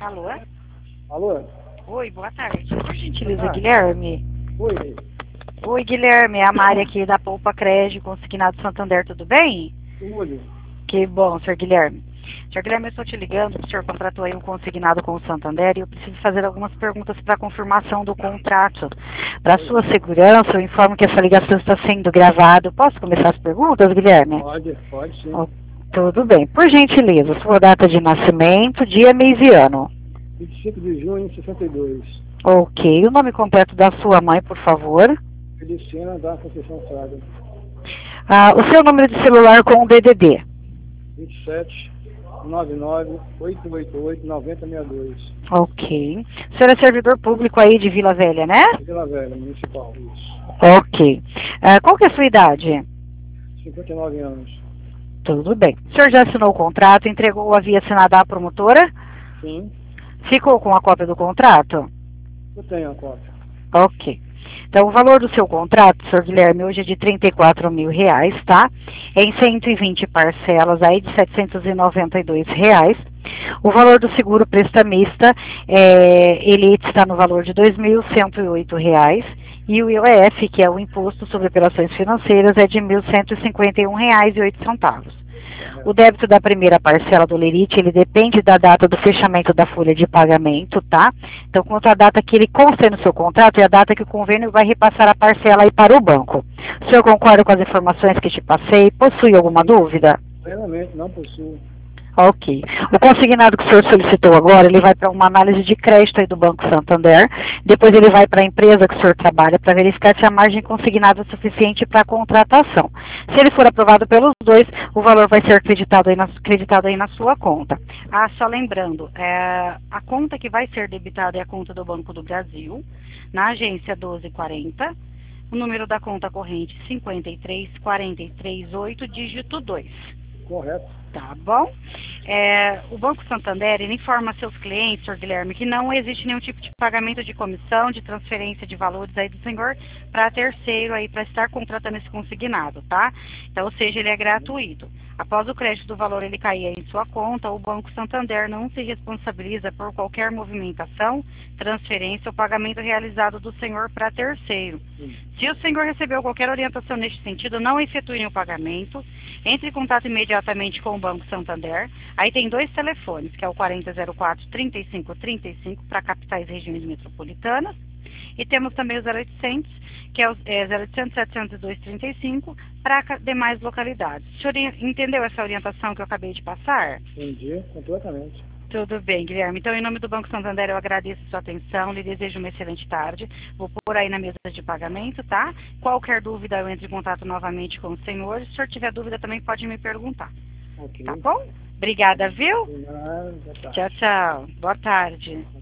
Alô? Alô? Oi, boa tarde. Por gentileza, tarde. Guilherme. Oi, Oi, Guilherme. É a Mari aqui da Poupa Crédito, consignado Santander, tudo bem? tudo. Que bom, senhor Guilherme. Senhor Guilherme, eu estou te ligando, o senhor contratou aí um consignado com o Santander e eu preciso fazer algumas perguntas para confirmação do contrato. Para sua segurança, eu informo que essa ligação está sendo gravada. Posso começar as perguntas, Guilherme? Pode sim. Oh, tudo bem. Por gentileza, sua data de nascimento, dia, mês e ano. 25 de junho de 62. Ok. O nome completo da sua mãe, por favor. Feliciana da Conceição Fraga. O seu número de celular com o DDD. 27 99 888 9062. Ok. O senhor é servidor público aí de Vila Velha, né? Vila Velha, municipal. Isso. Ok. Qual que é a sua idade? 59 anos. Tudo bem. O senhor já assinou o contrato, entregou ou havia assinado à promotora? Sim, Ficou com a cópia do contrato? eu tenho a cópia. Ok. Então, o valor do seu contrato, senhor Guilherme, hoje é de R$ 34 mil, tá? Em 120 parcelas aí de R$ 792. O valor do seguro prestamista, ele está no valor de R$ 2.108. E o IOF, que é o Imposto sobre Operações Financeiras, é de R$ 1.151,08. O débito da primeira parcela do lerite, ele depende da data do fechamento da folha de pagamento, tá? Então, quanto à data que ele consta no seu contrato, é a data que o convênio vai repassar a parcela aí para o banco. O senhor concorda com as informações que te passei? Possui alguma dúvida? Plenamente, não possuo. Ok. O consignado que o senhor solicitou agora, ele vai para uma análise de crédito aí do Banco Santander, depois ele vai para a empresa que o senhor trabalha para verificar se a margem consignada é suficiente para a contratação. Se ele for aprovado pelos dois, o valor vai ser acreditado aí na sua conta. Só lembrando, a conta que vai ser debitada é a conta do Banco do Brasil, na agência 1240, o número da conta corrente 53438, dígito 2. Correto. Tá bom? O Banco Santander, ele informa a seus clientes, senhor Guilherme, que não existe nenhum tipo de pagamento de comissão, de transferência de valores aí do senhor para terceiro aí, para estar contratando esse consignado, tá? Então, ou seja, ele é gratuito. Após o crédito do valor ele cair em sua conta, o Banco Santander não se responsabiliza por qualquer movimentação, transferência ou pagamento realizado do senhor para terceiro. Se o senhor recebeu qualquer orientação neste sentido, não efetue o pagamento, entre em contato imediatamente com o Banco Santander. Aí tem dois telefones, que é o 4004-3535 para capitais e regiões metropolitanas, e temos também o 0800, que é o 0800 702 35 para demais localidades. O senhor entendeu essa orientação que eu acabei de passar? Entendi, completamente. Tudo bem, Guilherme. Então, em nome do Banco Santander, eu agradeço a sua atenção, lhe desejo uma excelente tarde. Vou pôr aí na mesa de pagamento, tá? Qualquer dúvida, eu entro em contato novamente com o senhor. Se o senhor tiver dúvida, também pode me perguntar. Ok. Tá bom? Obrigada, viu? De nada, tá. Tchau, tchau. Boa tarde.